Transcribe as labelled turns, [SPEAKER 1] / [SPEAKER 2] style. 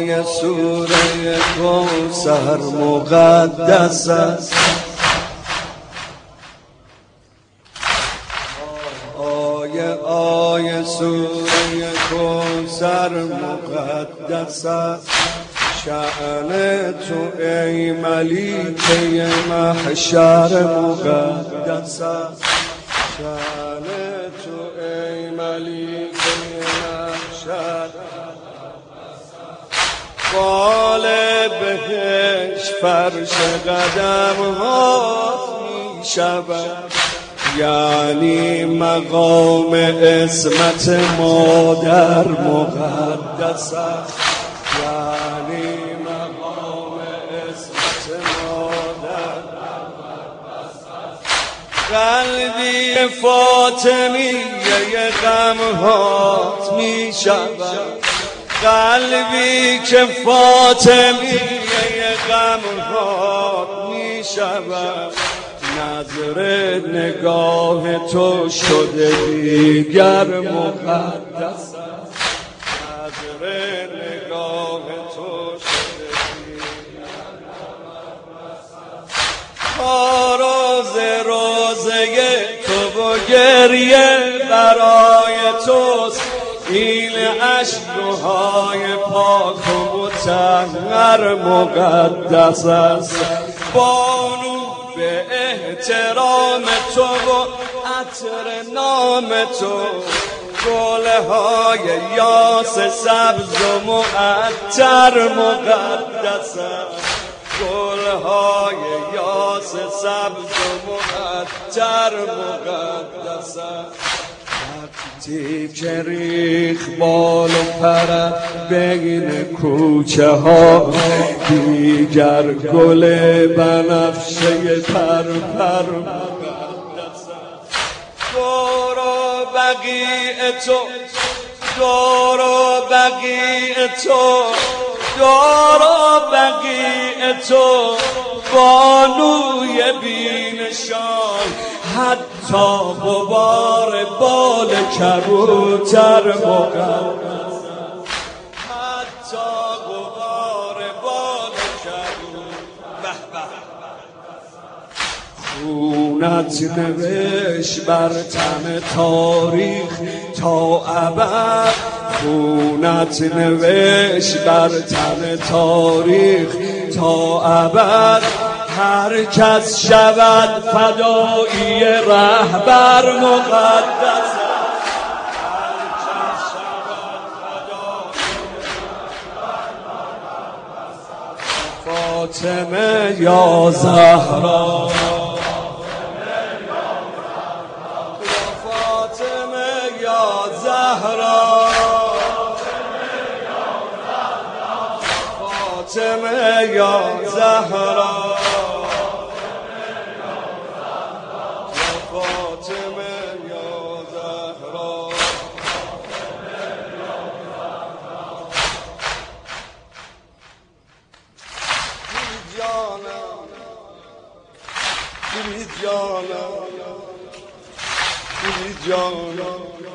[SPEAKER 1] آیه سوره کوثر مقدس است. آیه سوره کوثر مقدس است. شأن تو ای ملیکه محشر مقدس است. شأن تو ای ملیکه محشر بال بهش فرش قدم ها می شود، یعنی مقام عصمت مادر مقدس است. یعنی مقام عصمت مادر مقدس است. قلبی فاطمیه غمهات می شود، قلبی که فاطمیه غمهات می شود. نظر نگاه تو شده دیگر مقدس است. نظر نگاه تو شده دیگر مقدس است. تا روزه تو و گریه برای توست، این اشک‌های پاک و مطهر مقدس است. بانو به احترام تو و عطر نام تو، گل‌های یاس سبز و معطر مقدس است. گل‌های یاس سبز و معطر مقدس است. وقتی که ریخ بال و پرد بین کوچه ها، دیگر گل بنفشه پر مقدس است. دور بقیع تو، دور بقیع تو، دور بقیع تو، بانوی بی‌نشان، حتی غبار بال کبوتر مقدس است. حتی غبار بال کبوتر. خونت نوشت بر تن تاریخ تا ابد، خونت نوشت بر تن تاریخ تا ابد. هر کس شود فدایی رهبر مقدس است. هر کس شود فدایی رهبر مقدس است. فاطمه یا زهرا، فاطمه یا زهرا، فاطمه یا زهرا، جانم